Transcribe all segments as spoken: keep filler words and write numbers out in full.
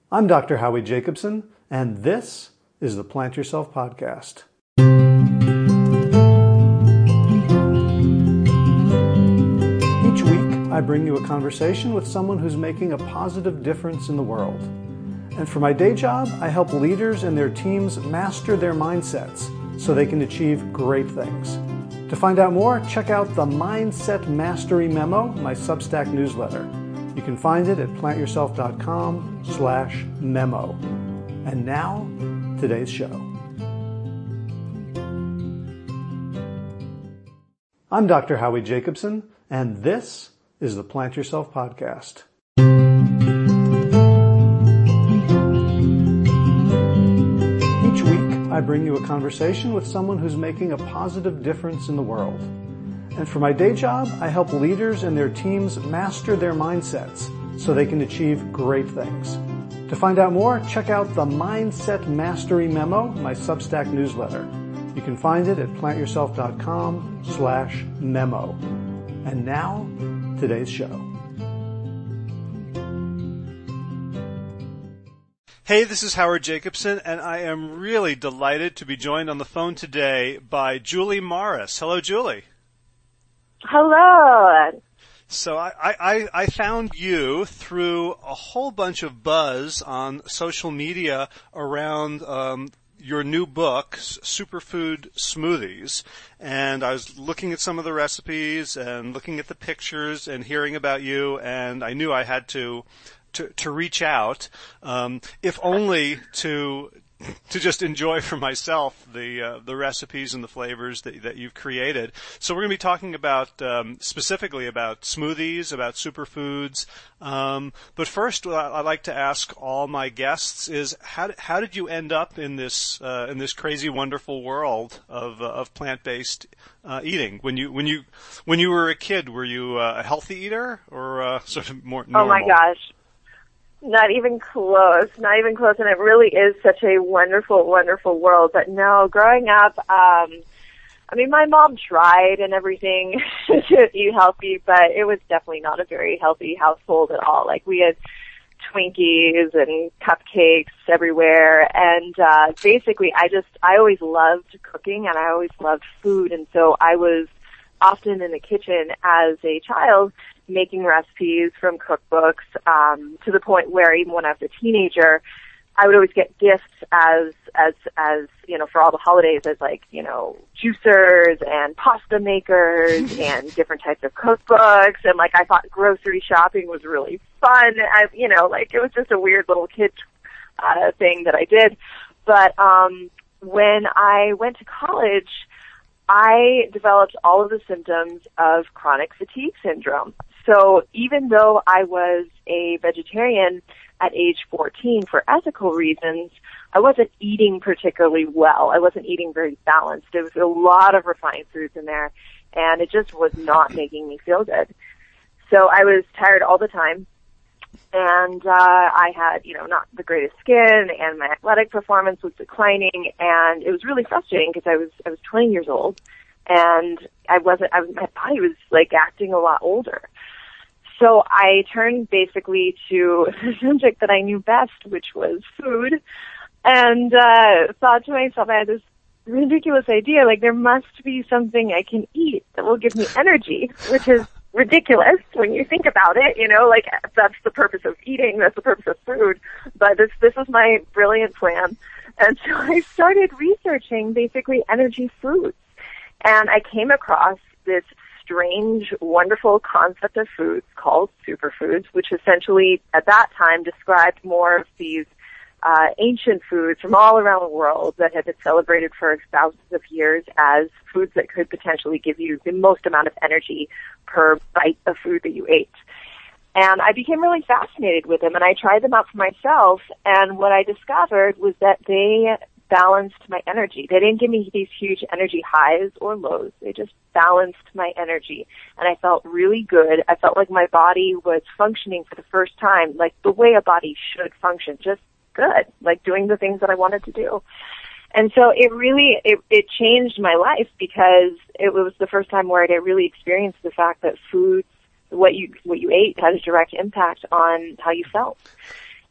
I'm Doctor Howie Jacobson, and this is the Plant Yourself Podcast. Each week, I bring you a conversation with someone who's making a positive difference in the world. And for my day job, I help leaders and their teams master their mindsets so they can achieve great things. To find out more, check out the Mindset Mastery Memo, my Substack newsletter. You can find it at plantyourself.com slash memo. And now, today's show. I'm Doctor Howie Jacobson, and this is the Plant Yourself Podcast. Each week, I bring you a conversation with someone who's making a positive difference in the world. And for my day job, I help leaders and their teams master their mindsets so they can achieve great things. To find out more, check out the Mindset Mastery Memo, my Substack newsletter. You can find it at plantyourself.com slash memo. And now, today's show. Hey, this is Howard Jacobson, and I am really delighted to be joined on the phone today by Julie Morris. Hello, Julie. Hello. So I, I, I found you through a whole bunch of buzz on social media around um, your new book, Superfood Smoothies. And I was looking at some of the recipes and looking at the pictures and hearing about you, and I knew I had to to, to reach out, um, if only to to just enjoy for myself the uh, the recipes and the flavors that that you've created. So we're going to be talking about um, specifically about smoothies, about superfoods. Um, but first, what I'd like to ask all my guests is how how did you end up in this uh, in this crazy, wonderful world of uh, of plant-based uh, eating? When you when you when you were a kid, were you uh, a healthy eater or uh, sort of more normal? Oh my gosh. Not even close, not even close, and it really is such a wonderful, wonderful world. But no, growing up, um, I mean, my mom tried and everything to eat healthy, but it was definitely not a very healthy household at all. Like, we had Twinkies and cupcakes everywhere, and uh, basically, I just, I always loved cooking, and I always loved food, and so I was often in the kitchen as a child, making recipes from cookbooks, um, to the point where even when I was a teenager, I would always get gifts as, as, as, you know, for all the holidays as like, you know, juicers and pasta makers and different types of cookbooks. And like, I thought grocery shopping was really fun. I, you know, like it was just a weird little kid, uh, thing that I did. But, um, when I went to college, I developed all of the symptoms of chronic fatigue syndrome. So even though I was a vegetarian at age fourteen for ethical reasons, I wasn't eating particularly well. I wasn't eating very balanced. There was a lot of refined foods in there, and it just was not making me feel good. So I was tired all the time, and uh, I had, you know, not the greatest skin, and my athletic performance was declining, and it was really frustrating because I was I was twenty years old, and I wasn't. I was, my body was like acting a lot older. So I turned basically to the subject that I knew best, which was food, and uh, thought to myself, I had this ridiculous idea, like there must be something I can eat that will give me energy, which is ridiculous when you think about it, you know, like that's the purpose of eating, that's the purpose of food, but this this was my brilliant plan. And so I started researching basically energy foods, and I came across this strange, wonderful concept of foods called superfoods, which essentially at that time described more of these uh, ancient foods from all around the world that had been celebrated for thousands of years as foods that could potentially give you the most amount of energy per bite of food that you ate. And I became really fascinated with them, and I tried them out for myself, and what I discovered was that they balanced my energy. They didn't give me these huge energy highs or lows. They just balanced my energy, and I felt really good. I felt like my body was functioning for the first time, like the way a body should function, just good, like doing the things that I wanted to do. And so it really, it, it changed my life because it was the first time where I really experienced the fact that foods, what you, what you ate had a direct impact on how you felt.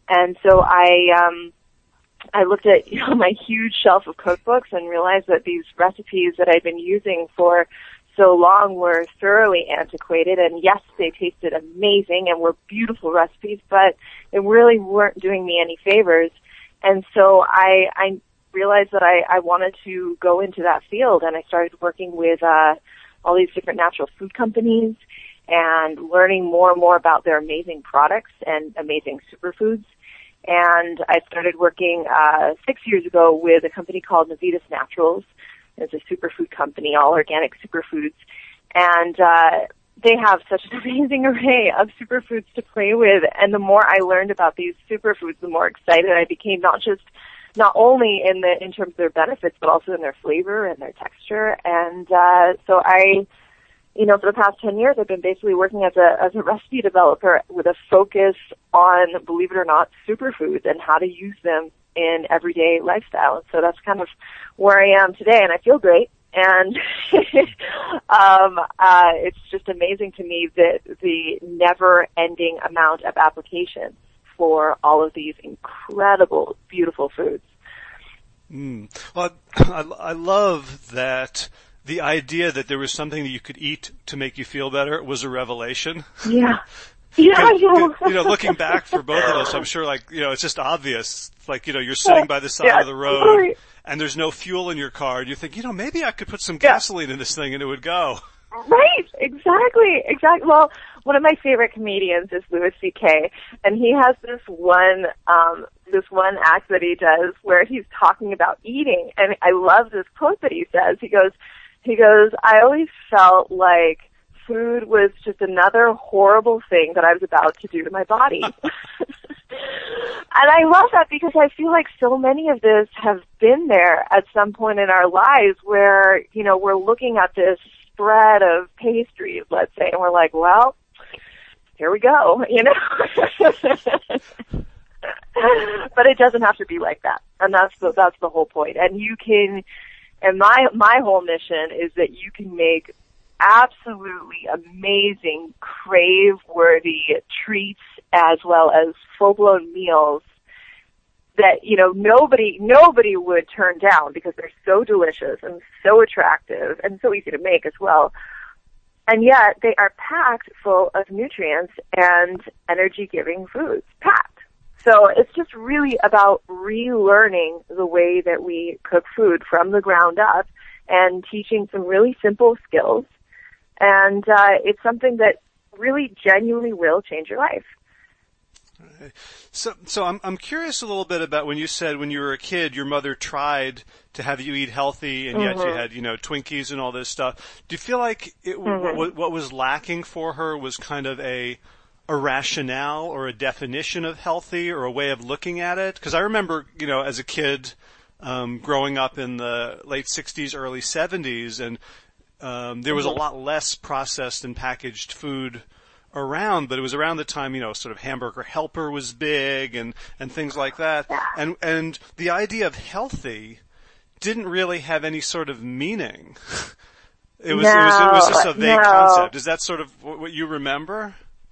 And so I, um, I looked at, you know, my huge shelf of cookbooks and realized that these recipes that I'd been using for so long were thoroughly antiquated. And yes, they tasted amazing and were beautiful recipes, but they really weren't doing me any favors. And so I, I realized that I, I wanted to go into that field, and I started working with, uh, all these different natural food companies and learning more and more about their amazing products and amazing superfoods. And I started working uh six years ago with a company called Navitas Naturals. It's a superfood company, all organic superfoods. And uh they have such an amazing array of superfoods to play with. And the more I learned about these superfoods, the more excited I became, not just not only in the in terms of their benefits, but also in their flavor and their texture. And uh so I You know, for the past ten years, I've been basically working as a as a recipe developer with a focus on, believe it or not, superfoods and how to use them in everyday lifestyle. And so that's kind of where I am today, and I feel great. And um, uh, it's just amazing to me that the never-ending amount of applications for all of these incredible, beautiful foods. Mm. Well, I, I love that. The idea that there was something that you could eat to make you feel better was a revelation. Yeah. Yeah, yeah. You know, looking back for both of us, I'm sure, like, you know, it's just obvious. It's like, you know, you're sitting by the side yeah, of the road totally. And there's no fuel in your car. And you think, you know, maybe I could put some Yeah. gasoline in this thing and it would go. Right, exactly, exactly. Well, one of my favorite comedians is Louis C K, and he has this one, um, this one act that he does where he's talking about eating, and I love this quote that he says. He goes, he goes, I always felt like food was just another horrible thing that I was about to do to my body. And I love that because I feel like so many of this have been there at some point in our lives where, you know, we're looking at this spread of pastries, let's say, and we're like, well, here we go, you know. But it doesn't have to be like that. And that's the, that's the whole point. And you can, and my, my whole mission is that you can make absolutely amazing, crave-worthy treats as well as full-blown meals that, you know, nobody, nobody would turn down because they're so delicious and so attractive and so easy to make as well. And yet they are packed full of nutrients and energy-giving foods, packed. So it's just really about relearning the way that we cook food from the ground up and teaching some really simple skills. And uh, it's something that really genuinely will change your life. Right. So, so I'm I'm curious a little bit about when you said when you were a kid, your mother tried to have you eat healthy, and mm-hmm. yet you had, you know, Twinkies and all this stuff. Do you feel like it, mm-hmm. what, what was lacking for her was kind of a a rationale or a definition of healthy or a way of looking at it? Because I remember, you know, as a kid, um, growing up in the late sixties, early seventies, and um, there was mm-hmm. a lot less processed and packaged food around, but it was around the time, you know, sort of Hamburger Helper was big and, and things like that. And, and the idea of healthy didn't really have any sort of meaning. It was, no, it was, it was just a vague no. concept. Is that sort of what you remember?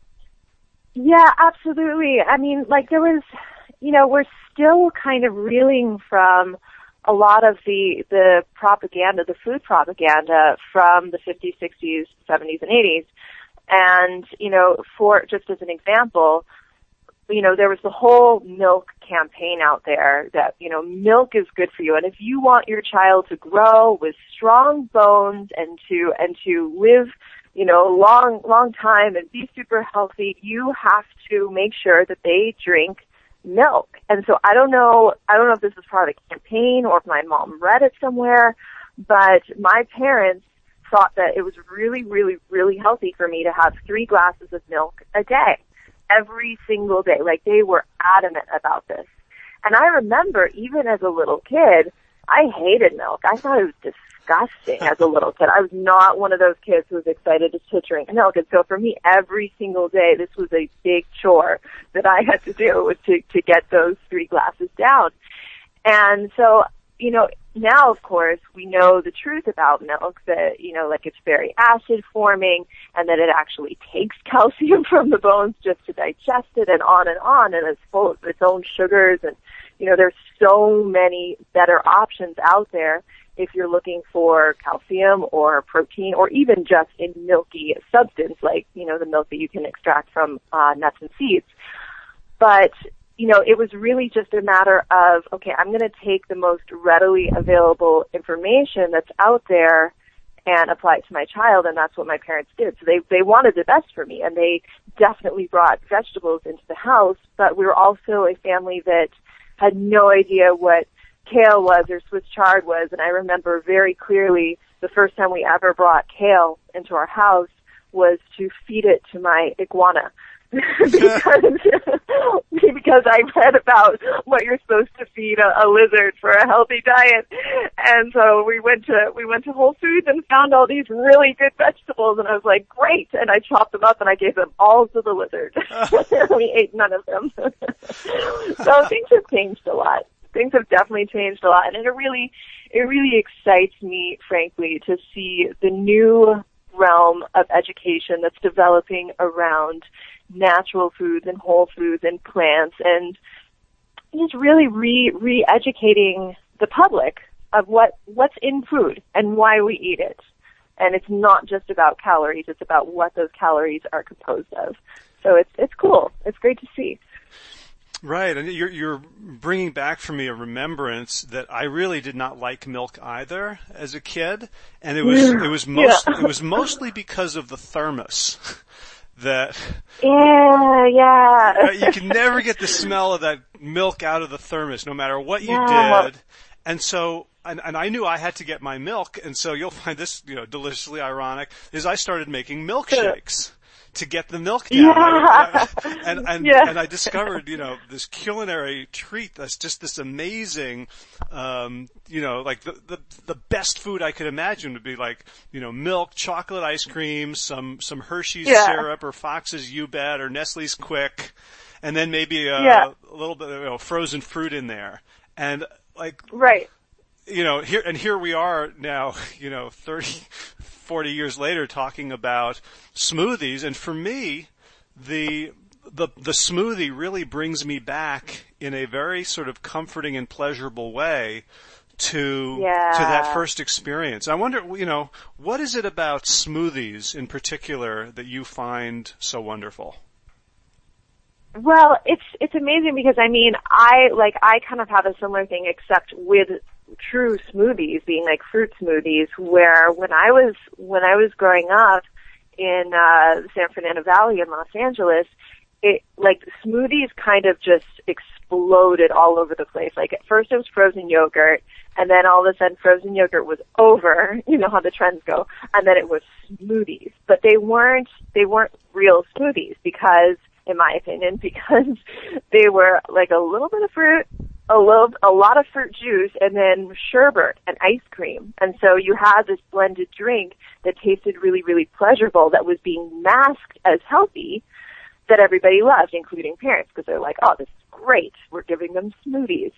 Yeah, absolutely. I mean, like there was, you know, we're still kind of reeling from a lot of the, the propaganda, the food propaganda from the fifties, sixties, seventies, and eighties. And, you know, for, just as an example, you know, there was the whole milk campaign out there that, you know, milk is good for you. And if you want your child to grow with strong bones and to, and to live, you know, long, long time and be super healthy, you have to make sure that they drink milk. And so I don't know, I don't know if this was part of the campaign or if my mom read it somewhere, but my parents thought that it was really, really, really healthy for me to have three glasses of milk a day, every single day. Like, they were adamant about this. And I remember, even as a little kid, I hated milk. I thought it was disgusting as a little kid. I was not one of those kids who was excited to drink milk. And so for me, every single day, this was a big chore that I had to do was to, to get those three glasses down. And so you know, now, of course, we know the truth about milk, that, you know, like it's very acid forming and that it actually takes calcium from the bones just to digest it and on and on, and it's full of its own sugars. And, you know, there's so many better options out there if you're looking for calcium or protein or even just a milky substance like, you know, the milk that you can extract from uh, nuts and seeds. But, you know, it was really just a matter of, okay, I'm going to take the most readily available information that's out there and apply it to my child, and that's what my parents did. So they, they wanted the best for me, and they definitely brought vegetables into the house, but we were also a family that had no idea what kale was or Swiss chard was, and I remember very clearly the first time we ever brought kale into our house was to feed it to my iguana. because because I read about what you're supposed to feed a, a lizard for a healthy diet, and so we went to we went to Whole Foods and found all these really good vegetables, and I was like, great, and I chopped them up and I gave them all to the lizard. We ate none of them. So things have changed a lot. Things have definitely changed a lot, and it really it really excites me, frankly, to see the new realm of education that's developing around natural foods and whole foods and plants, and just really re re-educating the public of what what's in food and why we eat it. And it's not just about calories; it's about what those calories are composed of. So it's it's cool. It's great to see. Right, and you're you're bringing back for me a remembrance that I really did not like milk either as a kid, and it was it was most yeah. it was mostly because of the thermos. That yeah, yeah. You can never get the smell of that milk out of the thermos, no matter what you yeah. did. And so, and, and I knew I had to get my milk, and so you'll find this, you know, deliciously ironic, is I started making milkshakes to get the milk down. Yeah. I, I, and and, yeah. and I discovered, you know, this culinary treat that's just this amazing, um, you know, like the, the the best food I could imagine would be like, you know, milk, chocolate ice cream, some some Hershey's yeah. syrup or Fox's You Bet or Nestle's Quick, and then maybe a, yeah. a little bit of, you know, frozen fruit in there. And like, right. you know, here, and here we are now, you know, thirty, forty years later talking about smoothies. And for me, the, the, the smoothie really brings me back in a very sort of comforting and pleasurable way to, yeah. to that first experience. I wonder, you know, what is it about smoothies in particular that you find so wonderful? Well, it's it's amazing because I mean I like I kind of have a similar thing except with true smoothies being like fruit smoothies, where when I was when I was growing up in uh the San Fernando Valley in Los Angeles, it like smoothies kind of just exploded all over the place. Like at first it was frozen yogurt, and then all of a sudden frozen yogurt was over, you know how the trends go, and then it was smoothies. But they weren't they weren't real smoothies because in my opinion, because they were like a little bit of fruit, a little, a lot of fruit juice, and then sherbet and ice cream. And so you had this blended drink that tasted really, really pleasurable that was being masked as healthy that everybody loved, including parents, because they're like, oh, this is great. We're giving them smoothies.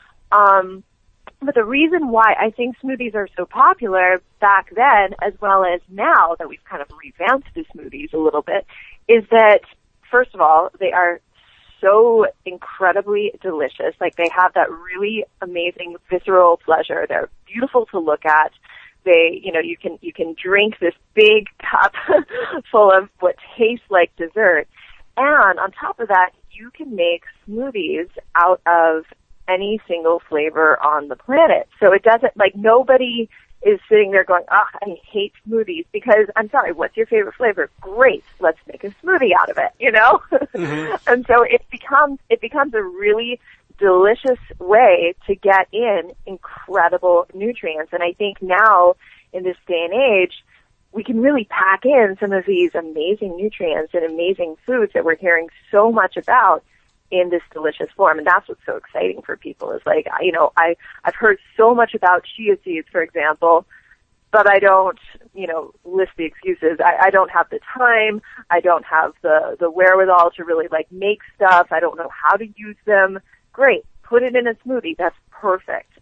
Um, but the reason why I think smoothies are so popular back then, as well as now that we've kind of revamped the smoothies a little bit, is that first of all, they are so incredibly delicious. Like they have that really amazing visceral pleasure. They're beautiful to look at. They, you know, you can, you can drink this big cup full of what tastes like dessert. And on top of that, you can make smoothies out of any single flavor on the planet. So it doesn't, like nobody is sitting there going, ah, oh, I hate smoothies, because I'm sorry, what's your favorite flavor? Great, let's make a smoothie out of it, you know? Mm-hmm. And so it becomes, it becomes a really delicious way to get in incredible nutrients. And I think now, in this day and age, we can really pack in some of these amazing nutrients and amazing foods that we're hearing so much about in this delicious form. And that's what's so exciting for people is like, you know, I, I've heard so much about chia seeds, for example, but I don't, you know, list the excuses. I, I don't have the time. I don't have the, the wherewithal to really like make stuff. I don't know how to use them. Great. Put it in a smoothie. That's perfect.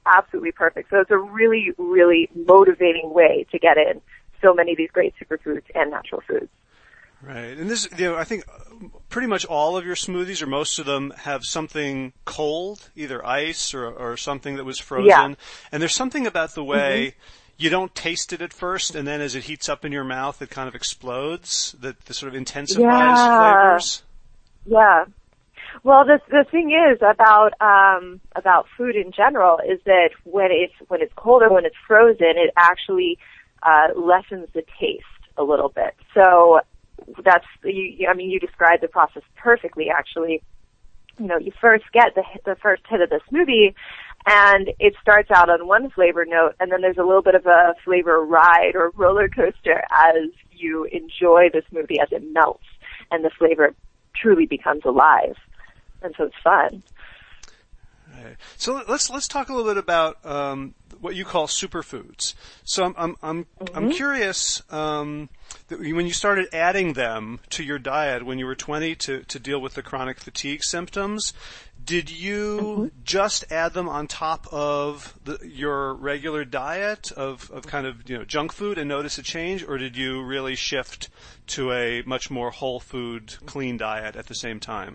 absolutely perfect. So it's a really, really motivating way to get in so many of these great superfoods and natural foods. Right. And this, you know, I think pretty much all of your smoothies, or most of them, have something cold, either ice or, or something that was frozen. Yeah. And there's something about the way mm-hmm. you don't taste it at first, and then as it heats up in your mouth, it kind of explodes, that, that sort of intensifies yeah. flavors. Yeah. Well, the the thing is about um, about food in general is that when it's when it's cold or when it's frozen, it actually uh, lessens the taste a little bit. So that's you, I mean, you described the process perfectly. Actually, you know, you first get the the first hit of the smoothie, and it starts out on one flavor note, and then there's a little bit of a flavor ride or roller coaster as you enjoy the smoothie as it melts and the flavor truly becomes alive. And so it's fun. Right. So let's let's talk a little bit about um, what you call superfoods. So I'm I'm I'm, mm-hmm. I'm curious um, that when you started adding them to your diet when you were twenty to to deal with the chronic fatigue symptoms, did you mm-hmm. just add them on top of the, your regular diet of of kind of, you know, junk food and notice a change, or did you really shift to a much more whole food, clean diet at the same time?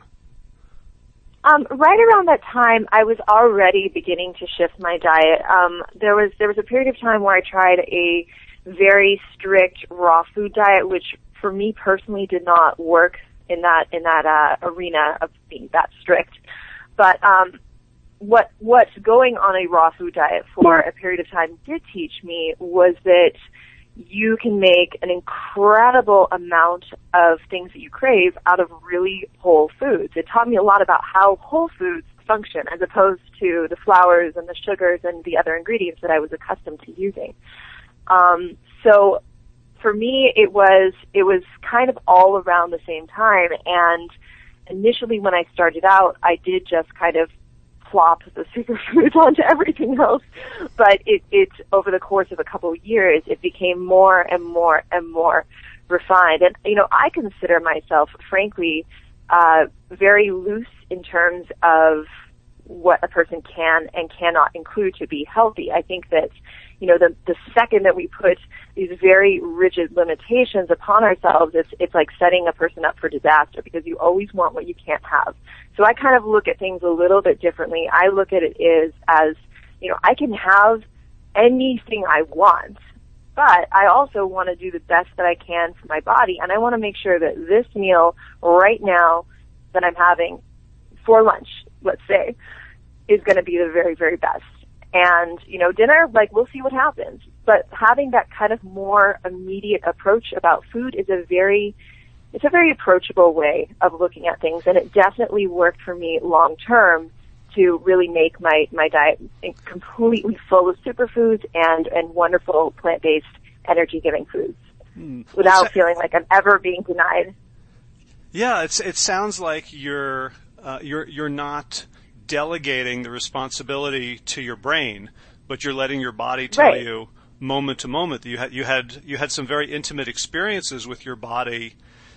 Um, right around that time, I was already beginning to shift my diet. Um, there was there was a period of time where I tried a very strict raw food diet, which for me personally did not work in that in that uh, arena of being that strict. But um, what what going on a raw food diet for a period of time did teach me was that you can make an incredible amount of things that you crave out of really whole foods. It taught me a lot about how whole foods function as opposed to the flours and the sugars and the other ingredients that I was accustomed to using. Um, so for me, it was, it was kind of all around the same time. And initially when I started out, I did just kind of plop the superfoods onto everything else, but it, it over the course of a couple of years, it became more and more and more refined. And you know, I consider myself, frankly, uh, very loose in terms of what a person can and cannot include to be healthy. I think that, you know, the the second that we put these very rigid limitations upon ourselves, it's it's like setting a person up for disaster, because you always want what you can't have. So I kind of look at things a little bit differently. I look at it is as, you know, I can have anything I want, but I also want to do the best that I can for my body, and I want to make sure that this meal right now that I'm having for lunch, let's say, is going to be the very, very best. And, you know, dinner, like, we'll see what happens. But having that kind of more immediate approach about food is a very, it's a very approachable way of looking at things. And it definitely worked for me long term to really make my, my diet completely full of superfoods and, and wonderful plant-based energy-giving foods mm. without well, feeling like I'm ever being denied. Yeah, it's, it sounds like you're, uh, you're, you're not delegating the responsibility to your brain, but you're letting your body tell right. you moment to moment that you had you had you had some very intimate experiences with your body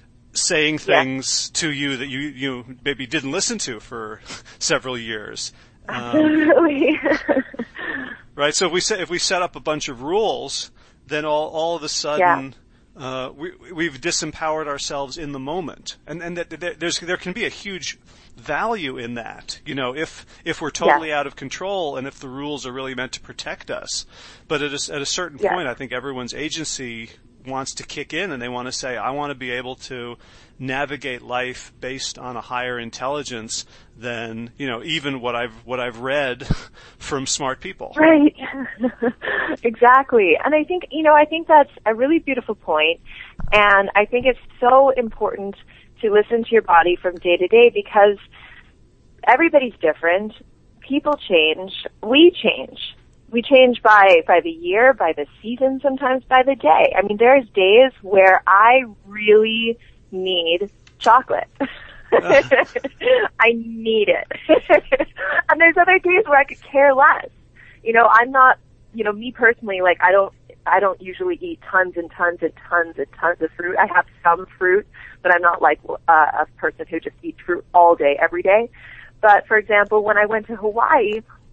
saying things yeah. to you that you you maybe didn't listen to for several years. Absolutely. Um, right. So if we set if we set up a bunch of rules, then all all of a sudden. Yeah. Uh, we, we've disempowered ourselves in the moment, and and that, that there's there can be a huge value in that, you know, if if we're totally yeah. out of control and if the rules are really meant to protect us. But at a, at a certain yeah. point, I think everyone's agency wants to kick in, and they want to say, I want to be able to navigate life based on a higher intelligence than, you know, even what I've what I've read from smart people. Right. Exactly. And I think, you know, I think that's a really beautiful point, and I think it's so important to listen to your body from day to day, because everybody's different. People change. We change. We change by, by the year, by the season, sometimes by the day. I mean, there's days where I really need chocolate. Uh. I need it. And there's other days where I could care less. You know, I'm not, you know, me personally, like, I don't, I don't usually eat tons and tons and tons and tons of fruit. I have some fruit, but I'm not like uh, a person who just eats fruit all day, every day. But for example, when I went to Hawaii,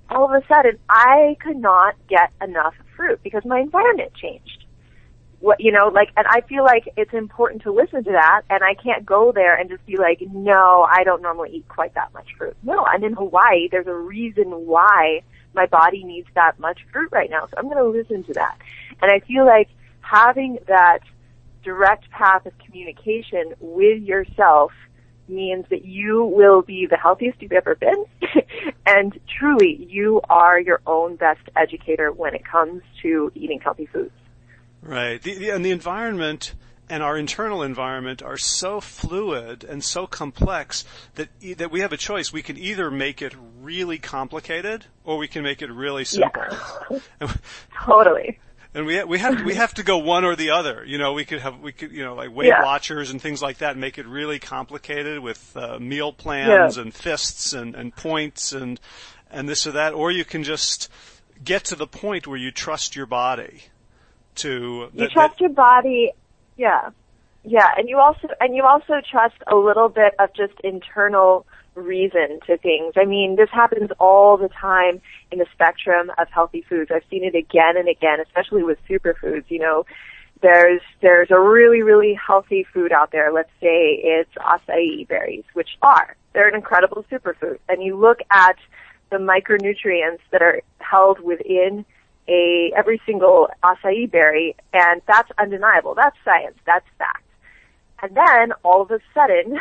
all of a sudden I could not get enough fruit because my environment changed. What, you know, like, and I feel like it's important to listen to that, and I can't go there and just be like, no, I don't normally eat quite that much fruit. No, I'm in Hawaii. There's a reason why my body needs that much fruit right now, so I'm going to listen to that. And I feel like having that direct path of communication with yourself means that you will be the healthiest you've ever been, and truly, you are your own best educator when it comes to eating healthy foods. Right. The, the, and the environment and our internal environment are so fluid and so complex that e- that we have a choice. We can either make it really complicated or we can make it really simple. Yeah. Totally. And we we have we have to go one or the other. You know, we could have we could you know like Weight yeah. Watchers and things like that, and make it really complicated with uh, meal plans yeah. and fists and, and points and and this or that. Or you can just get to the point where you trust your body. To you that, trust that, your body, yeah, yeah, and you also and you also trust a little bit of just internal reason to things. I mean, this happens all the time in the spectrum of healthy foods. I've seen it again and again, especially with superfoods. You know, there's there's a really really healthy food out there. Let's say it's acai berries, which are they're an incredible superfood, and you look at the micronutrients that are held within a every single acai berry, and that's undeniable. That's science. That's fact. And then all of a sudden,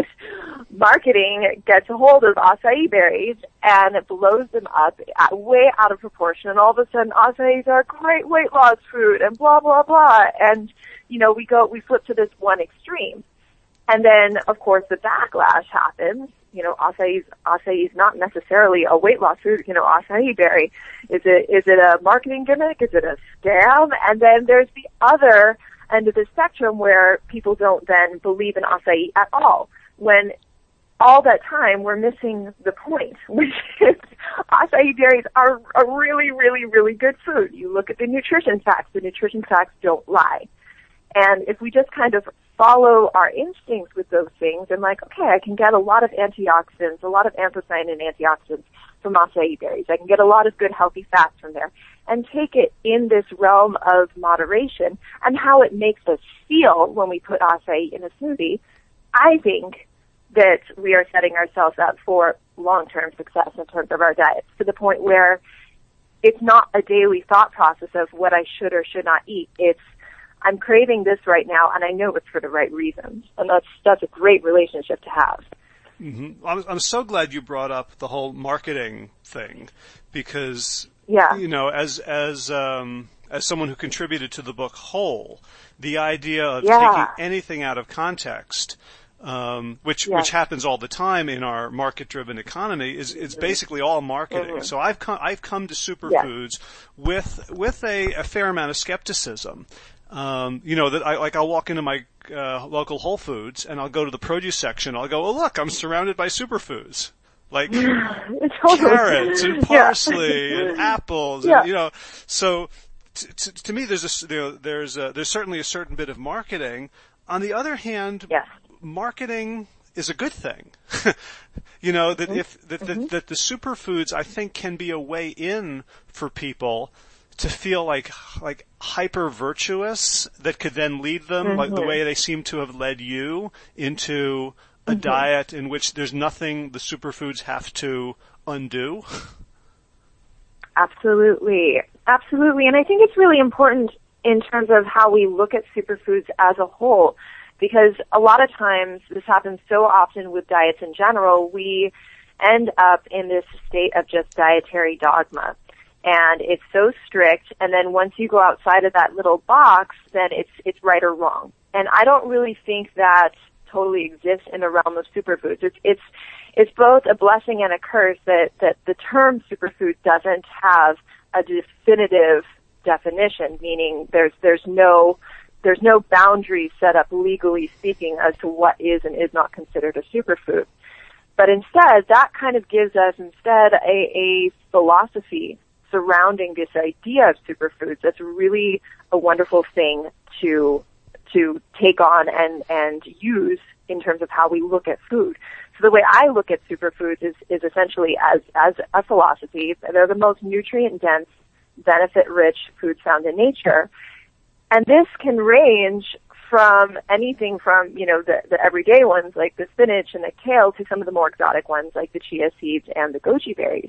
marketing gets a hold of acai berries and it blows them up at, way out of proportion. And all of a sudden, acais are great weight loss food, and blah blah blah. And you know, we go we flip to this one extreme, and then of course the backlash happens. You know, acai acai is not necessarily a weight loss food. You know, acai berry, is it is it a marketing gimmick? Is it a scam? And then there's the other end of the spectrum where people don't then believe in acai at all. When all that time we're missing the point, which is acai berries are a really, really, really good food. You look at the nutrition facts. The nutrition facts don't lie. And if we just kind of follow our instincts with those things and like, okay, I can get a lot of antioxidants, a lot of anthocyanin antioxidants from acai berries. I can get a lot of good healthy fats from there and take it in this realm of moderation and how it makes us feel when we put acai in a smoothie. I think that we are setting ourselves up for long-term success in terms of our diets, to the point where it's not a daily thought process of what I should or should not eat. It's I'm craving this right now, and I know it's for the right reasons, and that's that's a great relationship to have. Mm-hmm. I'm, I'm so glad you brought up the whole marketing thing, because yeah. you know, as as um, as someone who contributed to the book Whole, the idea of yeah. taking anything out of context, um, which yeah. which happens all the time in our market-driven economy, is is basically all marketing. Mm-hmm. So I've come I've come to superfoods yeah. with with a, a fair amount of skepticism. Um, you know, that I, like I'll walk into my, uh, local Whole Foods and I'll go to the produce section. I'll go, oh look, I'm surrounded by superfoods. Like totally. carrots and parsley yeah. and apples. Yeah. And, you know, so t- t- to me there's a, you know, there's a, there's certainly a certain bit of marketing. On the other hand, yes. marketing is a good thing. You know, that mm-hmm. if, that, mm-hmm. that, that the superfoods I think can be a way in for people to feel like like hyper virtuous that could then lead them, mm-hmm. like the way they seem to have led you, into a mm-hmm. diet in which there's nothing the superfoods have to undo. Absolutely. Absolutely. And I think it's really important in terms of how we look at superfoods as a whole, because a lot of times, this happens so often with diets in general, we end up in this state of just dietary dogma. And it's so strict, and then once you go outside of that little box, then it's it's right or wrong. And I don't really think that totally exists in the realm of superfoods. It's it's it's both a blessing and a curse that, that the term superfood doesn't have a definitive definition, meaning there's there's no there's no boundaries set up legally speaking as to what is and is not considered a superfood. But instead, that kind of gives us instead a, a philosophy surrounding this idea of superfoods. That's really a wonderful thing to to take on and and use in terms of how we look at food. So the way I look at superfoods is, is essentially as, as a philosophy. They're the most nutrient-dense, benefit-rich foods found in nature. And this can range from anything from, you know, the, the everyday ones like the spinach and the kale to some of the more exotic ones like the chia seeds and the goji berries.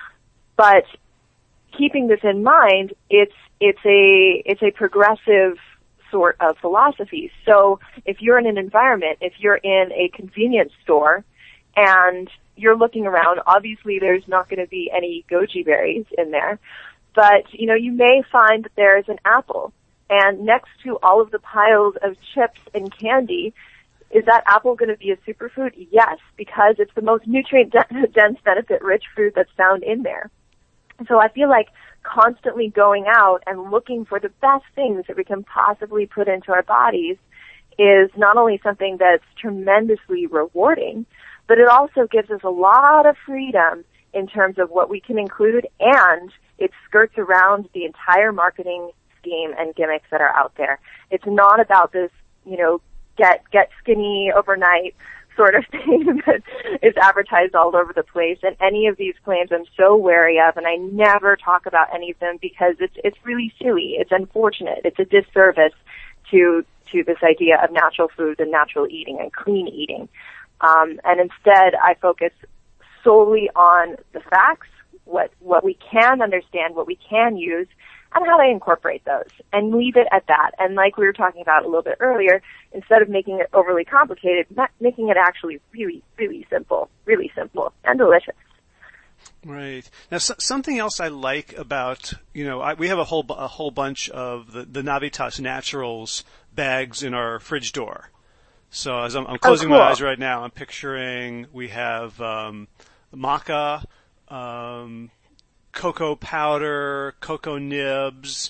But keeping this in mind, it's, it's a, it's a progressive sort of philosophy. So if you're in an environment, if you're in a convenience store, and you're looking around, obviously there's not going to be any goji berries in there, but, you know, you may find that there's an apple, and next to all of the piles of chips and candy, is that apple going to be a superfood? Yes, because it's the most nutrient-dense, benefit-rich fruit that's found in there. So I feel like constantly going out and looking for the best things that we can possibly put into our bodies is not only something that's tremendously rewarding, but it also gives us a lot of freedom in terms of what we can include, and it skirts around the entire marketing scheme and gimmicks that are out there. It's not about this, you know, get get skinny overnight sort of thing that is advertised all over the place. And any of these claims I'm so wary of, and I never talk about any of them because it's it's really silly. It's unfortunate. It's a disservice to to this idea of natural foods and natural eating and clean eating. Um, and instead, I focus solely on the facts, what what we can understand, what we can use, and how to incorporate those, and leave it at that. And like we were talking about a little bit earlier, instead of making it overly complicated, making it actually really, really simple, really simple and delicious. Right. Now, so, something else I like about, you know, I, we have a whole a whole bunch of the, the Navitas Naturals bags in our fridge door. So as I'm, I'm closing oh, cool. my eyes right now, I'm picturing we have um, maca, um, cocoa powder, cocoa nibs,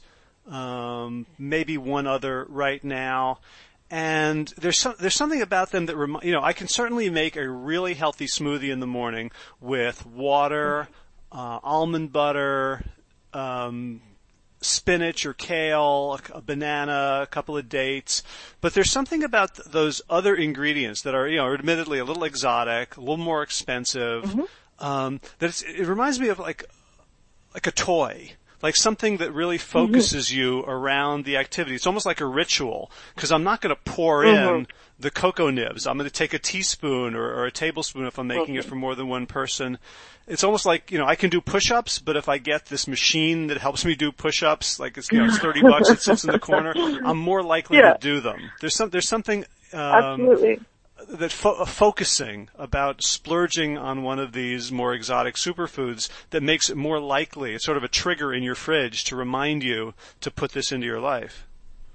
um, maybe one other right now. And there's some, there's something about them that remi- you know, I can certainly make a really healthy smoothie in the morning with water, uh, almond butter, um, spinach or kale, a banana, a couple of dates. But there's something about th- those other ingredients that are, you know, admittedly a little exotic, a little more expensive. Mm-hmm. Um, that it's, it reminds me of like like a toy. Like something that really focuses mm-hmm. you around the activity. It's almost like a ritual, because I'm not going to pour mm-hmm. in the cocoa nibs. I'm going to take a teaspoon or, or a tablespoon if I'm making okay. it for more than one person. It's almost like, you know, I can do push-ups, but if I get this machine that helps me do push-ups, like it's, you know, it's thirty bucks, it sits in the corner, I'm more likely yeah. to do them. There's some, there's something, um, Absolutely. that fo- focusing about splurging on one of these more exotic superfoods that makes it more likely. It's sort of a trigger in your fridge to remind you to put this into your life.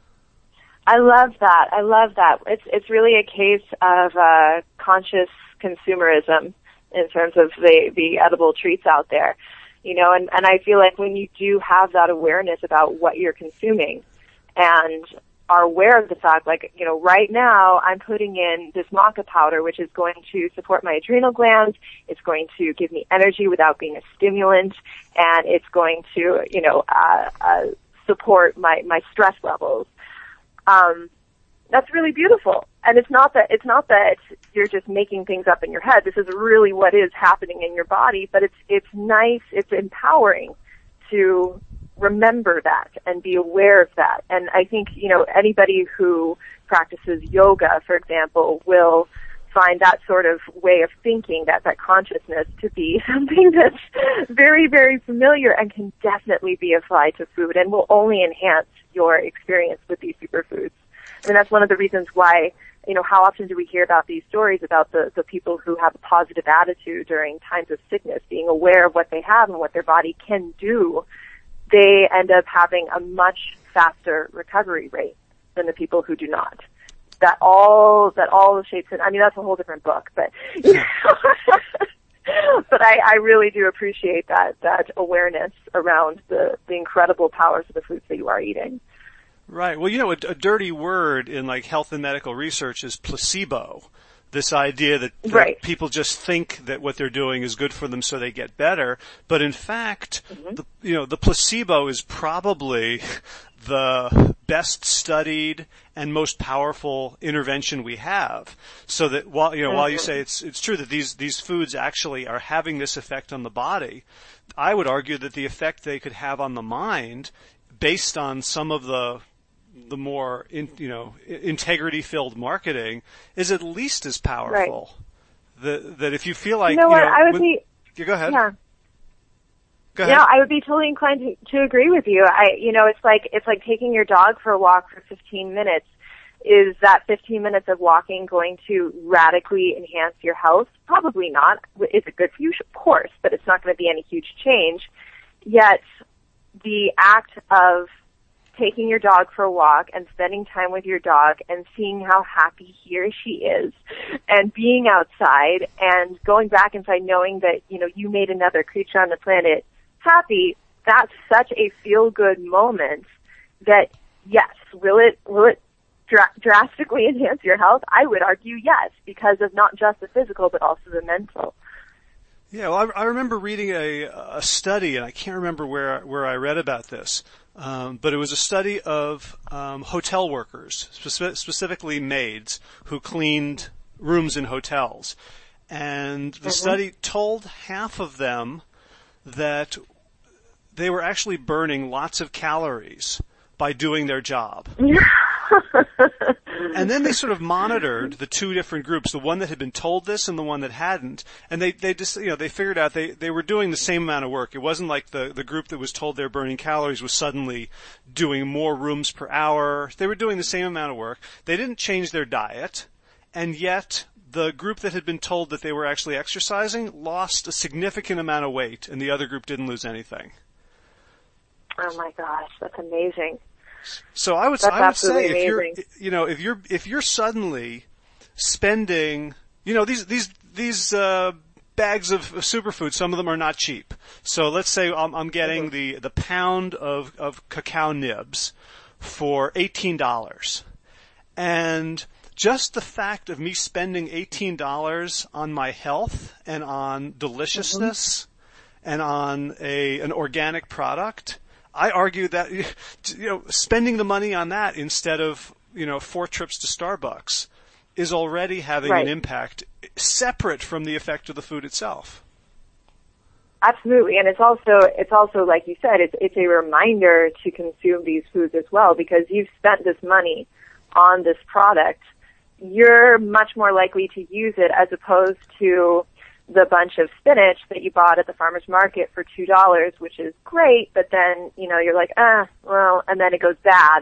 I love that. I love that. It's it's really a case of uh, conscious consumerism in terms of the the edible treats out there, you know. And and I feel like when you do have that awareness about what you're consuming, and are aware of the fact, like, you know, right now I'm putting in this maca powder, which is going to support my adrenal glands. It's going to give me energy without being a stimulant, and it's going to, you know, uh, uh, support my, my stress levels. Um, that's really beautiful. And it's not that, it's not that you're just making things up in your head. This is really what is happening in your body, but it's, it's nice, it's empowering to remember that and be aware of that. And I think, you know, anybody who practices yoga, for example, will find that sort of way of thinking, that, that consciousness, to be something that's very, very familiar and can definitely be applied to food and will only enhance your experience with these superfoods. And that's one of the reasons why, you know, how often do we hear about these stories about the, the people who have a positive attitude during times of sickness, being aware of what they have and what their body can do. They end up having a much faster recovery rate than the people who do not. That all, that all shapes it. I mean, that's a whole different book, but, you know, but I, I really do appreciate that, that awareness around the, the incredible powers of the foods that you are eating. Right. Well, you know, a, a dirty word in like health and medical research is placebo. This idea that, that right. people just think that what they're doing is good for them so they get better. But in fact, mm-hmm. the, you know, the placebo is probably the best studied and most powerful intervention we have. So that while, you know, mm-hmm. while you say it's, it's true that these, these foods actually are having this effect on the body, I would argue that the effect they could have on the mind, based on some of the, the more, in, you know, integrity-filled marketing, is at least as powerful. Right. That, that if you feel like, you know, you what, know, I would when, be, you go ahead. Yeah. Go ahead. Yeah, I would be totally inclined to, to agree with you. I, you know, it's like, it's like taking your dog for a walk for fifteen minutes. Is that fifteen minutes of walking going to radically enhance your health? Probably not. Is it good for you? Of course, but it's not going to be any huge change. Yet, the act of taking your dog for a walk and spending time with your dog and seeing how happy he or she is and being outside and going back inside knowing that, you know, you made another creature on the planet happy, that's such a feel-good moment that, yes, will it, will it dra- drastically enhance your health? I would argue yes, because of not just the physical, but also the mental. Yeah, well, I, I remember reading a, a study, and I can't remember where, where I read about this, um, but it was a study of um, hotel workers, speci- specifically maids, who cleaned rooms in hotels. And the mm-hmm. study told half of them that they were actually burning lots of calories by doing their job. And then they sort of monitored the two different groups, the one that had been told this and the one that hadn't, and they, they just, you know, they figured out they, they were doing the same amount of work. It wasn't like the, the group that was told they're burning calories was suddenly doing more rooms per hour. They were doing the same amount of work. They didn't change their diet, and yet the group that had been told that they were actually exercising lost a significant amount of weight, and the other group didn't lose anything. Oh my gosh, that's amazing. So I would, that's I would say if amazing. you're, you know, if you're, if you're suddenly spending, you know, these, these, these, uh, bags of superfood, some of them are not cheap. So let's say I'm, I'm getting mm-hmm. the, the pound of, of cacao nibs for eighteen dollars. And just the fact of me spending eighteen dollars on my health and on deliciousness mm-hmm. and on a, an organic product, I argue that, you know, spending the money on that instead of, you know, four trips to Starbucks is already having right. an impact separate from the effect of the food itself. Absolutely. And it's also, it's also, like you said, it's, it's a reminder to consume these foods as well, because you've spent this money on this product. You're much more likely to use it as opposed to the bunch of spinach that you bought at the farmer's market for two dollars, which is great, but then, you know, you're like, ah, well, and then it goes bad.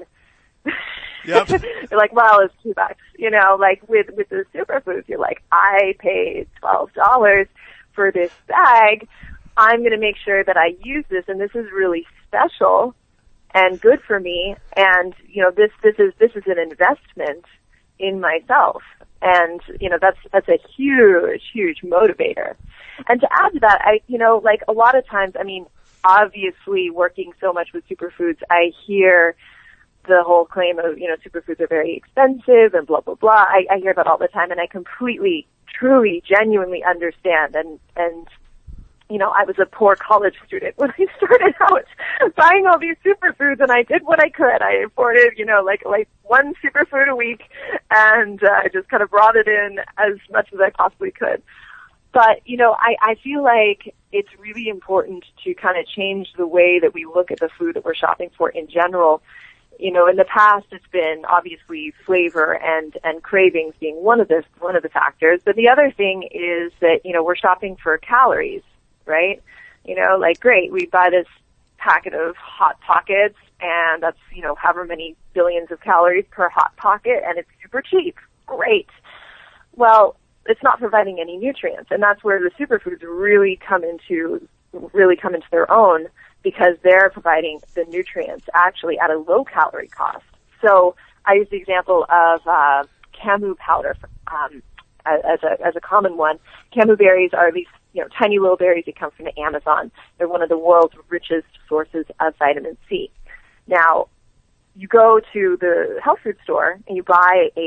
Yep. You're like, well, it's two bucks. You know, like with, with the superfoods, you're like, I paid twelve dollars for this bag. I'm going to make sure that I use this, and this is really special and good for me. And, you know, this, this is, this is an investment in myself. And, you know, that's, that's a huge, huge motivator. And to add to that, I, you know, like a lot of times, I mean, obviously working so much with superfoods, I hear the whole claim of, you know, superfoods are very expensive and blah, blah, blah. I, I hear that all the time, and I completely, truly, genuinely understand. And, and, you know, I was a poor college student when I started out buying all these superfoods, and I did what I could. I afforded, you know, like, like one superfood a week, and uh, I just kind of brought it in as much as I possibly could. But, you know, I, I feel like it's really important to kind of change the way that we look at the food that we're shopping for in general. You know, in the past, it's been obviously flavor and, and cravings being one of the, one of the factors. But the other thing is that, you know, we're shopping for calories, right? You know, like, great, we buy this packet of Hot Pockets, and that's, you know, however many billions of calories per Hot Pocket, and it's super cheap. Great. Well, it's not providing any nutrients, and that's where the superfoods really come into, really come into their own, because they're providing the nutrients actually at a low calorie cost. So I use the example of uh, camu powder um, as a as a common one. Camu berries are these, you know, tiny little berries that come from the Amazon. They're one of the world's richest sources of vitamin C. Now, you go to the health food store and you buy a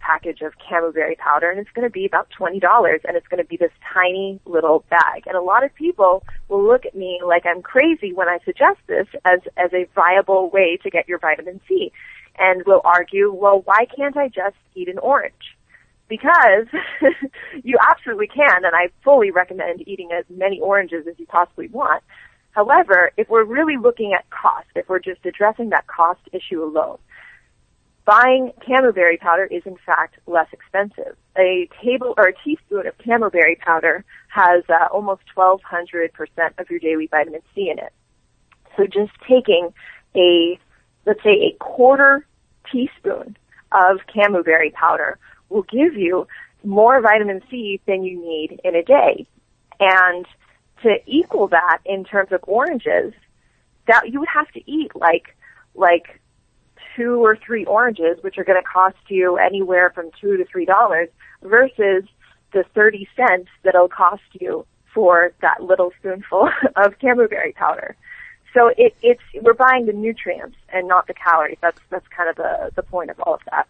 package of camelberry powder, and it's going to be about twenty dollars, and it's going to be this tiny little bag. And a lot of people will look at me like I'm crazy when I suggest this as, as a viable way to get your vitamin C, and will argue, well, why can't I just eat an orange? Because you absolutely can, and I fully recommend eating as many oranges as you possibly want. However, if we're really looking at cost, if we're just addressing that cost issue alone, buying camelberry powder is in fact less expensive. A table or a teaspoon of camelberry powder has uh, almost twelve hundred percent of your daily vitamin C in it. So just taking a, let's say a quarter teaspoon of camelberry powder will give you more vitamin C than you need in a day. And to equal that in terms of oranges, that you would have to eat like, like, two or three oranges, which are going to cost you anywhere from two to three dollars, versus the thirty cents that it'll cost you for that little spoonful of camelberry powder. So it, it's we're buying the nutrients and not the calories. That's that's kind of the the point of all of that.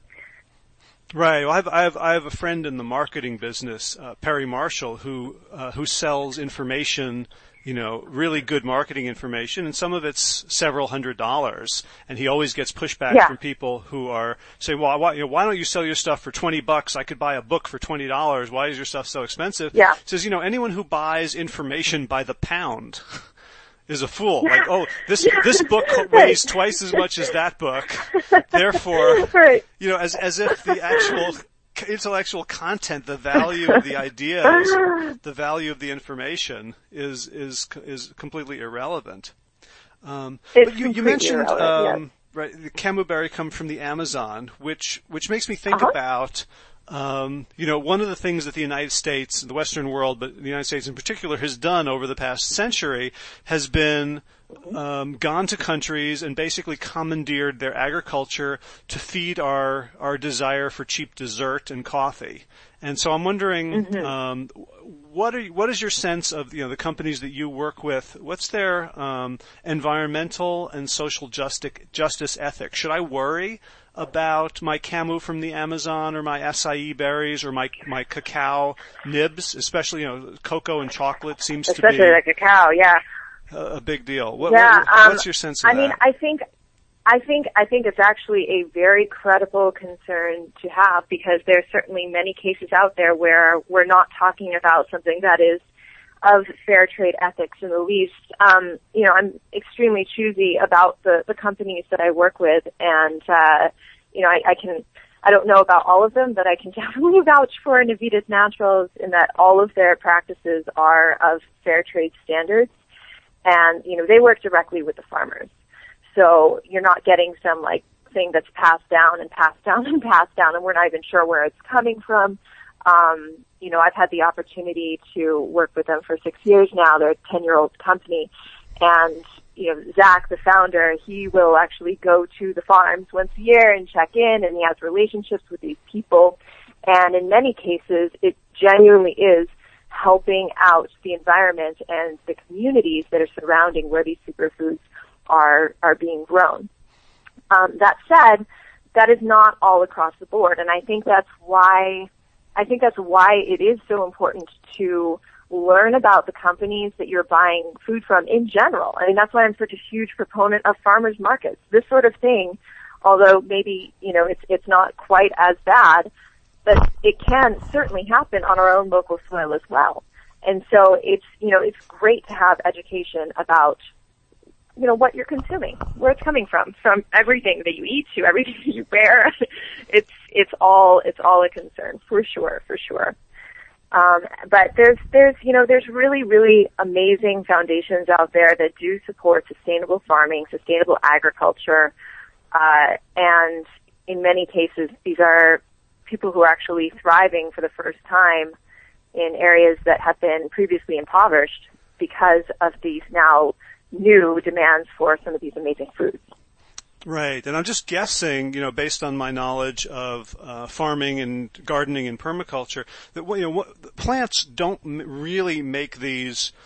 Right. Well, I have I have I have a friend in the marketing business, uh, Perry Marshall, who uh, who sells information. You know, really good marketing information, and some of it's several hundred dollars. And he always gets pushback yeah. from people who are saying, "Well, why, you know, why don't you sell your stuff for twenty bucks? I could buy a book for twenty dollars. Why is your stuff so expensive?" Yeah. He says, you know, anyone who buys information by the pound is a fool. Like, oh, this this book weighs twice as much as that book, therefore, right. you know, as as if the actual intellectual content, the value of the ideas, the value of the information is is is completely irrelevant. Um, it's but you, you mentioned um, yes. right, the camelberry come from the Amazon, which which makes me think uh-huh. about um, you know one of the things that the United States, the Western world, but the United States in particular, has done over the past century has been Um, gone to countries and basically commandeered their agriculture to feed our our desire for cheap dessert and coffee. And so I'm wondering, mm-hmm. um, what are what is your sense of you know the companies that you work with? What's their um, environmental and social justice justice ethic? Should I worry about my camu from the Amazon or my acai berries or my my cacao nibs, especially you know cocoa and chocolate seems especially to be the cacao, yeah. a big deal. What, yeah, what, um, what's your sense of I that? mean, I think, I think, I think it's actually a very credible concern to have, because there's certainly many cases out there where we're not talking about something that is of fair trade ethics in the least. Um, you know, I'm extremely choosy about the, the companies that I work with, and, uh, you know, I, I can, I don't know about all of them, but I can definitely vouch for Navitas Naturals in that all of their practices are of fair trade standards. And, you know, they work directly with the farmers. So you're not getting some, like, thing that's passed down and passed down and passed down, and we're not even sure where it's coming from. Um, you know, I've had the opportunity to work with them for six years now. They're a ten-year-old company. And, you know, Zach, the founder, he will actually go to the farms once a year and check in, and he has relationships with these people. And in many cases, it genuinely is helping out the environment and the communities that are surrounding where these superfoods are are being grown. Um, that said, that is not all across the board, and I think that's why I think that's why it is so important to learn about the companies that you're buying food from in general. I mean, that's why I'm such a huge proponent of farmers markets. This sort of thing, although maybe you know it's it's not quite as bad, but it can certainly happen on our own local soil as well. And so it's, you know, it's great to have education about, you know, what you're consuming, where it's coming from, from everything that you eat to everything that you wear. It's, it's all, it's all a concern, for sure, for sure. Um, but there's, there's, you know, there's really, really amazing foundations out there that do support sustainable farming, sustainable agriculture, uh, and in many cases, these are people who are actually thriving for the first time in areas that have been previously impoverished because of these now new demands for some of these amazing foods. Right, and I'm just guessing, you know, based on my knowledge of uh, farming and gardening and permaculture, that you know, what, plants don't m- really make these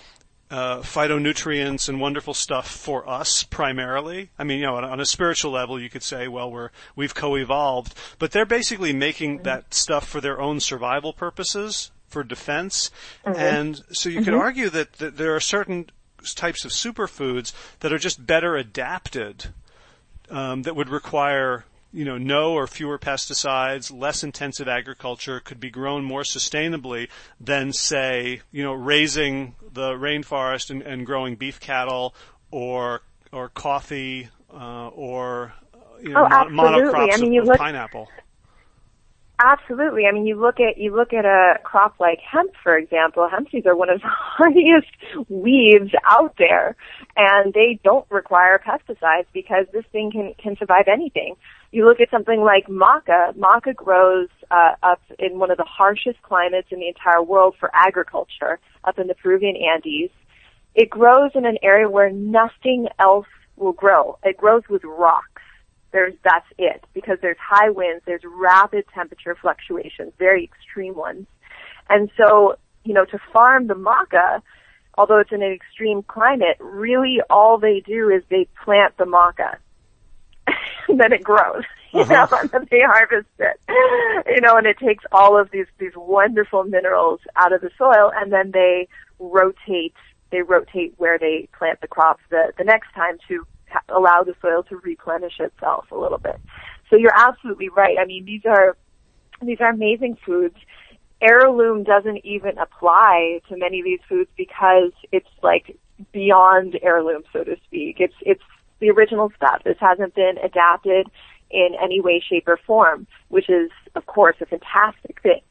uh, phytonutrients and wonderful stuff for us primarily. I mean, you know, on, on a spiritual level, you could say, well, we're we've co-evolved, but they're basically making mm-hmm. that stuff for their own survival purposes, for defense, mm-hmm. and so you mm-hmm. could argue that, that there are certain types of superfoods that are just better adapted, um, that would require, you know, no or fewer pesticides, less intensive agriculture, could be grown more sustainably than, say, you know, raising the rainforest and, and growing beef cattle or or coffee uh, or you know, oh, monocrops I mean, of, you of look, pineapple. Absolutely. I mean, you look at you look at a crop like hemp, for example. Hemp seeds are one of the hardiest weeds out there, and they don't require pesticides because this thing can can survive anything. You look at something like maca. Maca grows uh, up in one of the harshest climates in the entire world for agriculture, up in the Peruvian Andes. It grows in an area where nothing else will grow. It grows with rocks. There's, that's it, because there's high winds, there's rapid temperature fluctuations, very extreme ones. And so, you know, to farm the maca, although it's in an extreme climate, really all they do is they plant the maca. And then it grows, you uh-huh. know, and then they harvest it, you know, and it takes all of these, these wonderful minerals out of the soil, and then they rotate, they rotate where they plant the crops the, the next time to allow the soil to replenish itself a little bit. So you're absolutely right. I mean, these are, these are amazing foods. Heirloom doesn't even apply to many of these foods because it's like beyond heirloom, so to speak. It's, it's the original stuff. This hasn't been adapted in any way, shape, or form, which is, of course, a fantastic thing.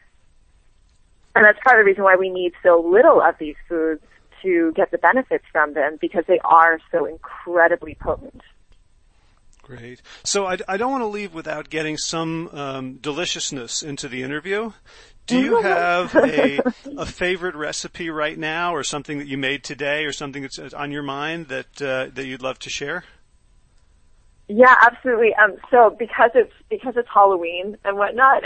And that's part of the reason why we need so little of these foods to get the benefits from them, because they are so incredibly potent. Great. So I, I don't want to leave without getting some um, deliciousness into the interview. Do you have a, a favorite recipe right now, or something that you made today, or something that's on your mind that uh, that you'd love to share? Yeah, absolutely. Um, so because it's because it's Halloween and whatnot,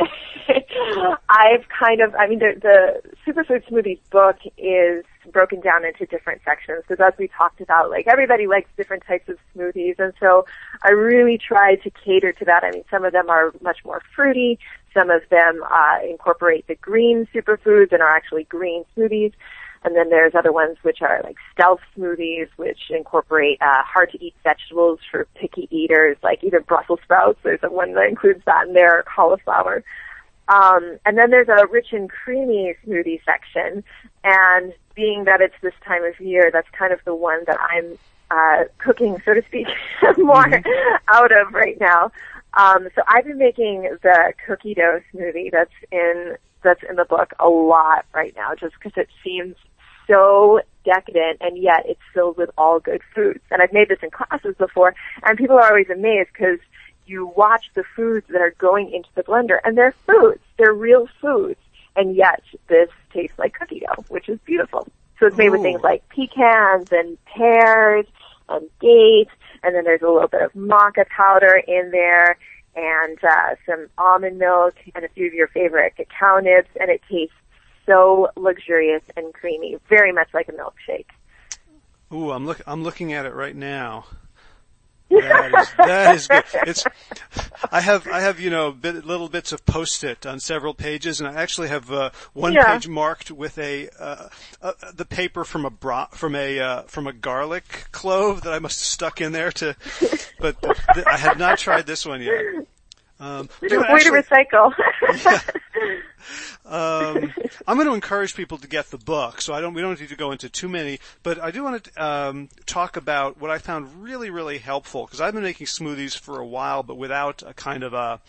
I've kind of, I mean, the, the Superfood Smoothies book is broken down into different sections, because as we talked about, like, everybody likes different types of smoothies, and so I really try to cater to that. I mean, some of them are much more fruity, some of them uh, incorporate the green superfoods and are actually green smoothies. And then there's other ones which are like stealth smoothies, which incorporate uh, hard-to-eat vegetables for picky eaters, like either Brussels sprouts. There's a one that includes that in there, or cauliflower. Um, and then there's a rich and creamy smoothie section. And being that it's this time of year, that's kind of the one that I'm uh, cooking, so to speak, more mm-hmm. out of right now. Um, so I've been making the cookie dough smoothie that's in that's in the book a lot right now, just because it seems so decadent, and yet it's filled with all good foods. And I've made this in classes before, and people are always amazed because you watch the foods that are going into the blender, and they're foods. They're real foods, and yet this tastes like cookie dough, which is beautiful. So it's made Ooh. with things like pecans and pears and dates, and then there's a little bit of maca powder in there, and uh, some almond milk, and a few of your favorite cacao nibs, and it tastes so luxurious and creamy, very much like a milkshake. Ooh, I'm look I'm looking at it right now. That is, that is good. It's, I have, I have, you know, bit, little bits of Post-it on several pages, and I actually have uh, one yeah. page marked with a, uh, uh, the paper from a bra, from a, uh, from a garlic clove that I must have stuck in there to, but th- th- I have not tried this one yet. Um, Way actually, to recycle. yeah. Um, I'm going to encourage people to get the book, so I don't. We don't need to go into too many, but I do want to um, talk about what I found really, really helpful, because I've been making smoothies for a while, but without a kind of a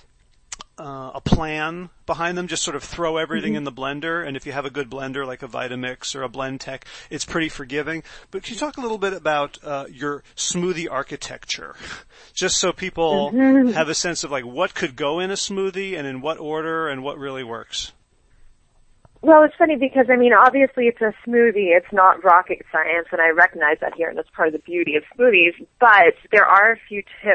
uh, a plan behind them. Just sort of throw everything mm-hmm. in the blender, and if you have a good blender like a Vitamix or a Blendtec, it's pretty forgiving. But can you talk a little bit about uh, your smoothie architecture, just so people mm-hmm. have a sense of like what could go in a smoothie and in what order and what really works? Well, it's funny because, I mean, obviously it's a smoothie. It's not rocket science, and I recognize that here, and that's part of the beauty of smoothies. But there are a few tips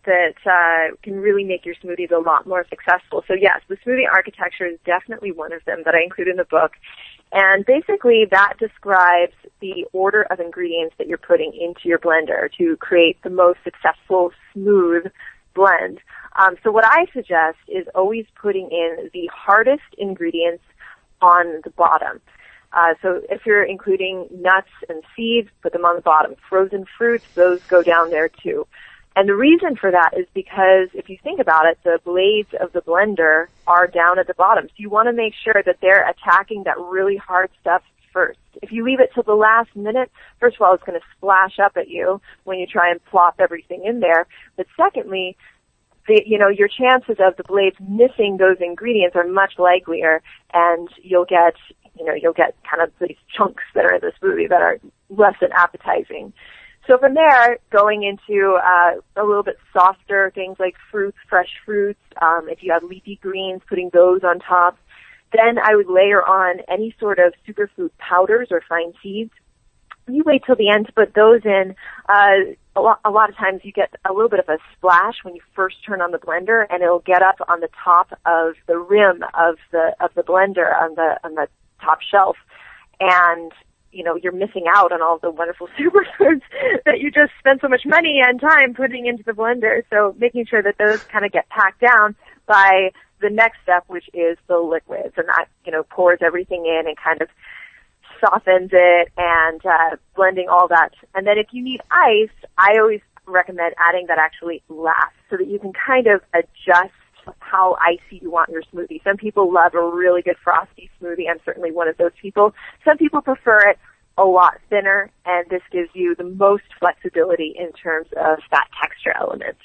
that uh, can really make your smoothies a lot more successful. So yes, the smoothie architecture is definitely one of them that I include in the book. And basically that describes the order of ingredients that you're putting into your blender to create the most successful, smooth blend. Um, so what I suggest is always putting in the hardest ingredients on the bottom. Uh, so if you're including nuts and seeds, put them on the bottom. Frozen fruits, those go down there too. And the reason for that is because if you think about it, the blades of the blender are down at the bottom. So you want to make sure that they're attacking that really hard stuff first. If you leave it till the last minute, first of all, it's going to splash up at you when you try and plop everything in there. But secondly, the, you know, your chances of the blades missing those ingredients are much likelier, and you'll get, you know, you'll get kind of these chunks that are in the smoothie that are less than appetizing. So from there, going into uh, a little bit softer things like fruits, fresh fruits, um, if you have leafy greens, putting those on top. Then I would layer on any sort of superfood powders or fine seeds. You wait till the end to put those in. Uh, a, lot, a lot of times you get a little bit of a splash when you first turn on the blender, and it'll get up on the top of the rim of the of the blender on the on the top shelf, and you know, you're missing out on all the wonderful superfoods that you just spent so much money and time putting into the blender. So making sure that those kind of get packed down by the next step, which is the liquids, and that, you know, pours everything in and kind of softens it and uh, blending all that. And then if you need ice, I always recommend adding that actually last so that you can kind of adjust how icy you want your smoothie. Some people love a really good frosty smoothie. I'm certainly one of those people. Some people prefer it a lot thinner, and this gives you the most flexibility in terms of that texture element.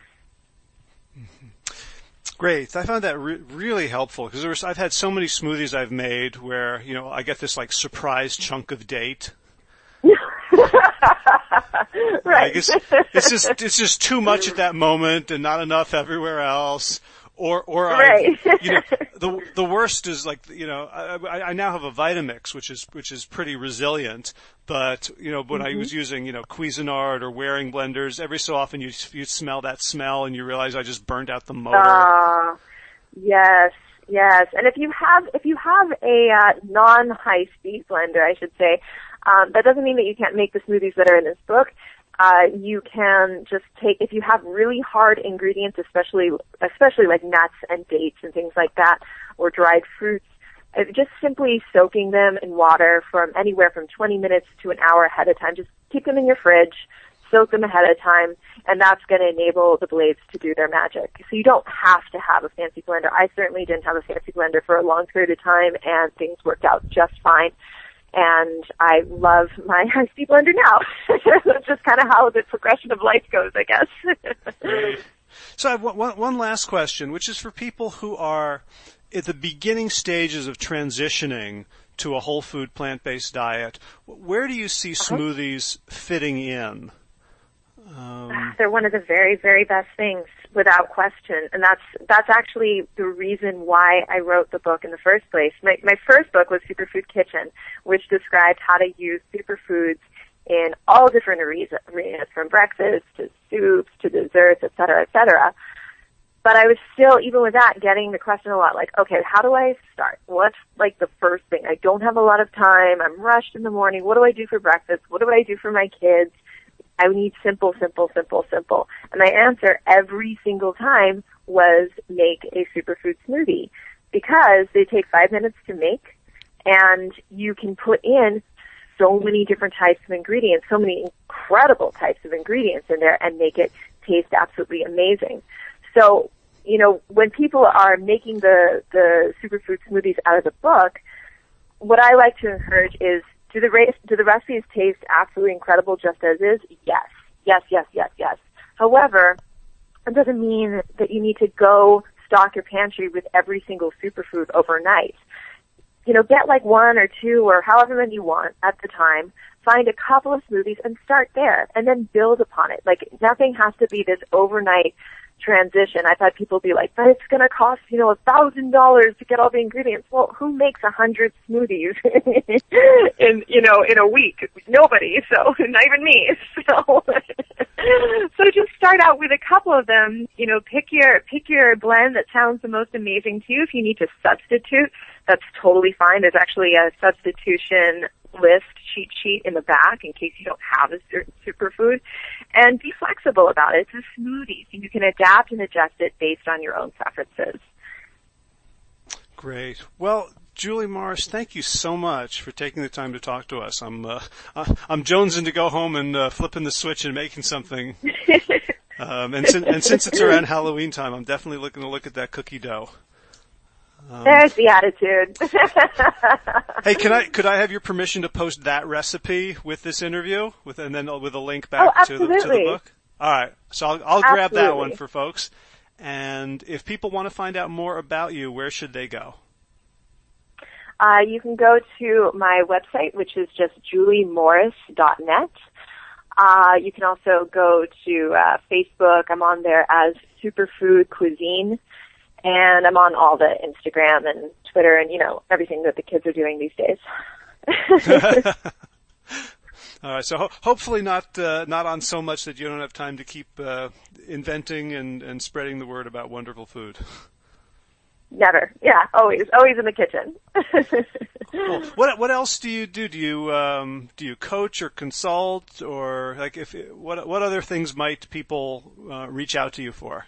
Mm-hmm. Great. I found that re- really helpful because there was, I've had so many smoothies I've made where, you know, I get this like surprise chunk of date. Right. Like it's, it's just it's just too much at that moment and not enough everywhere else. Or or right. I, you know, the the worst is like, you know, I, I now have a Vitamix which is which is pretty resilient, but you know when mm-hmm. I was using, you know, Cuisinart or Waring blenders, every so often you you smell that smell and you realize I just burned out the motor. Uh, yes. Yes, and if you have if you have a uh, non-high speed blender, I should say, um, that doesn't mean that you can't make the smoothies that are in this book. Uh, you can just take, if you have really hard ingredients, especially especially like nuts and dates and things like that, or dried fruits, uh, just simply soaking them in water from anywhere from twenty minutes to an hour ahead of time. Just keep them in your fridge, soak them ahead of time, and that's going to enable the blades to do their magic. So you don't have to have a fancy blender. I certainly didn't have a fancy blender for a long period of time, and things worked out just fine. And I love my high-speed blender now. That's just kind of how the progression of life goes, I guess. Right. So I have one, one last question, which is for people who are at the beginning stages of transitioning to a whole food plant-based diet. Where do you see uh-huh. smoothies fitting in? Um, They're one of the very, very best things, without question, and that's that's actually the reason why I wrote the book in the first place. My my first book was Superfood Kitchen, which described how to use superfoods in all different arenas, from breakfast to soups to desserts, et cetera, et cetera. But I was still, even with that, getting the question a lot, like, okay, how do I start? What's like the first thing? I don't have a lot of time. I'm rushed in the morning. What do I do for breakfast? What do I do for my kids? I need simple, simple, simple, simple. And my answer every single time was make a superfood smoothie, because they take five minutes to make, and you can put in so many different types of ingredients, so many incredible types of ingredients in there, and make it taste absolutely amazing. So, you know, when people are making the, the superfood smoothies out of the book, what I like to encourage is, Do the, ra- do the recipes taste absolutely incredible just as is? Yes. Yes, yes, yes, yes. However, it doesn't mean that you need to go stock your pantry with every single superfood overnight. You know, get like one or two or however many you want at the time. Find a couple of smoothies and start there, and then build upon it. Like, nothing has to be this overnight transition. I've had people be like, but it's going to cost, you know, a thousand dollars to get all the ingredients. Well, who makes a hundred smoothies in, you know, in a week? Nobody. So not even me. So, so just start out with a couple of them. You know, pick your pick your blend that sounds the most amazing to you. If you need to substitute, that's totally fine. There's actually a substitution list cheat sheet in the back in case you don't have a certain superfood. And be flexible about it. It's a smoothie, so you can adapt and adjust it based on your own preferences. Great. Well, Julie Morris, thank you so much for taking the time to talk to us. I'm uh, I'm jonesing to go home and uh, flipping the switch and making something. um, and, sin- and since it's around Halloween time, I'm definitely looking to look at that cookie dough. Um, There's the attitude. Hey, can I could I have your permission to post that recipe with this interview, with and then with a link back oh, to the to the book? All right, so I'll, I'll grab that one for folks. And if people want to find out more about you, where should they go? Uh, you can go to my website, which is just julie morris dot net. Uh, you can also go to uh, Facebook. I'm on there as Superfood Cuisine. And I'm on all the Instagram and Twitter and, you know, everything that the kids are doing these days. All right, so ho- hopefully not uh, not on so much that you don't have time to keep uh, inventing and, and spreading the word about wonderful food. Never. Yeah, always. Always in the kitchen. Cool. What what else do you do? Do you um, do you coach or consult, or like if what what other things might people uh, reach out to you for?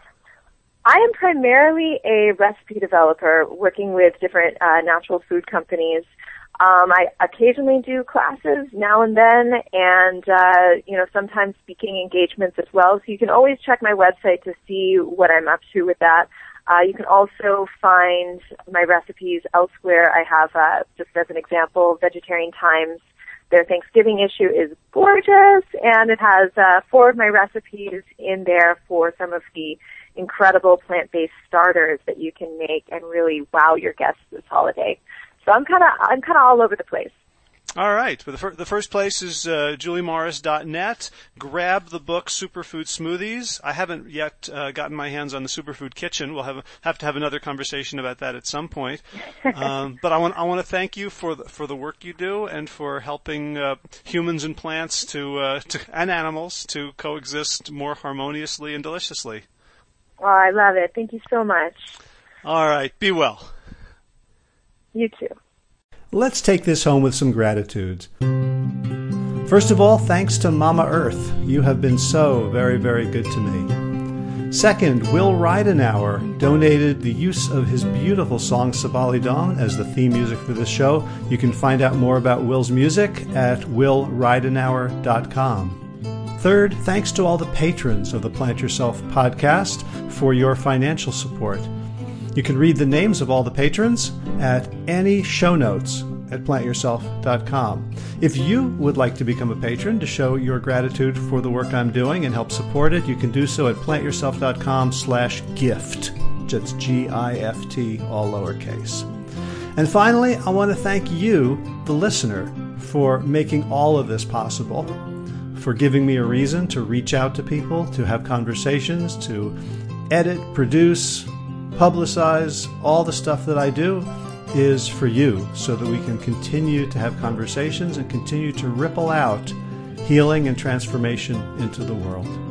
I am primarily a recipe developer working with different uh, natural food companies. Um, I occasionally do classes now and then, and uh, you know, sometimes speaking engagements as well. So you can always check my website to see what I'm up to with that. Uh, you can also find my recipes elsewhere. I have, uh, just as an example, Vegetarian Times. Their Thanksgiving issue is gorgeous, and it has uh, four of my recipes in there for some of the incredible plant-based starters that you can make and really wow your guests this holiday. So I'm kind of I'm kind of all over the place. All right. Well, the, fir- the first place is uh, julie morris dot net. Grab the book Superfood Smoothies. I haven't yet uh, gotten my hands on the Superfood Kitchen. We'll have have to have another conversation about that at some point. Um, but I want I want to thank you for the, for the work you do and for helping uh, humans and plants to, uh, to and animals to coexist more harmoniously and deliciously. Oh, I love it. Thank you so much. All right. Be well. You too. Let's take this home with some gratitudes. First of all, thanks to Mama Earth. You have been so very, very good to me. Second, Will Ridenauer donated the use of his beautiful song Sabali Dawn as the theme music for this show. You can find out more about Will's music at will ridenauer dot com. Third, thanks to all the patrons of the Plant Yourself podcast for your financial support. You can read the names of all the patrons at any show notes at plant yourself dot com. If you would like to become a patron to show your gratitude for the work I'm doing and help support it, you can do so at plant yourself dot com slash gift. That's G I F T, all lowercase. And finally, I want to thank you, the listener, for making all of this possible, for giving me a reason to reach out to people, to have conversations, to edit, produce, publicize. All the stuff that I do is for you so that we can continue to have conversations and continue to ripple out healing and transformation into the world.